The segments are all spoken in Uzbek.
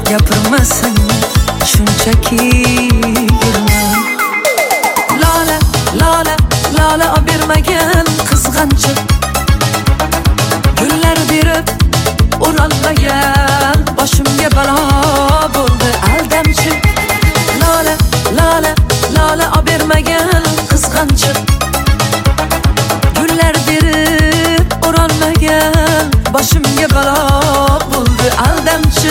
gapirmasang shunchaki yurma. Lola, lola, lola obermagan qizg'anchiq, gullar berib o'ralmagan boshimga balo bo'ldi aldamchi. Lola, lola, lola obermagan qizg'anchiq, gullar berib o'ralmagan boshimga balo bo'ldi aldamchi.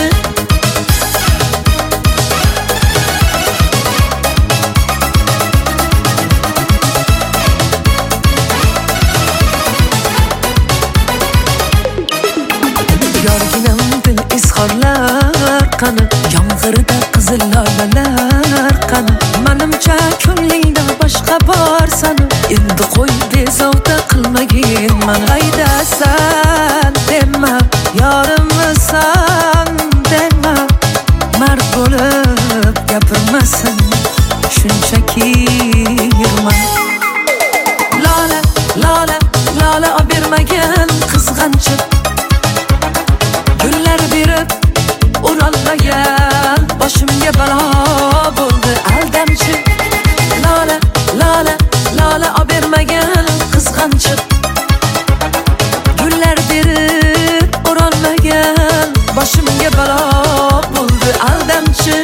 Yorginamdil izhorlar qani, yomg'irda qizil lolalar qani. Menimcha ko'nglingda boshqa bor sani, endi qo'y bezovta qilmagin. Men qaydasan dema, yorimmisan dema, mard bo'lib gapirmasang shunchaki yurma. Lola, lola, lola obermagan qizg'anchiq, gullar berib o'ralmagan boshimga balo bo'ldi aldamchi. Lola, lola, lola obermagan qizg'anchiq, gullar berib o'ralmagan boshimga balo bo'ldi aldamchi.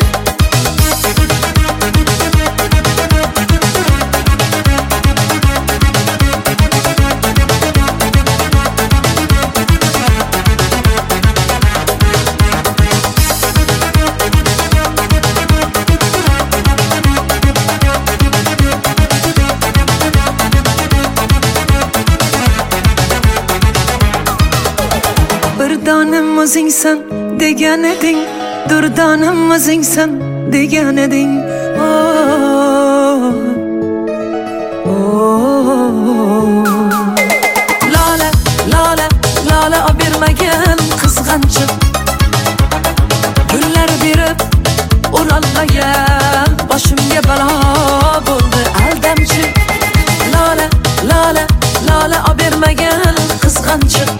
Durdonim o'zingsan degan eding, durdonim o'zingsan degan eding. Lola, lola, lola obermagan qizg'anchiq, gullar berib o'ralmagan boshimga balo bo'ldi aldamchi. Lola, lola, lola obermagan qizg'anchiq,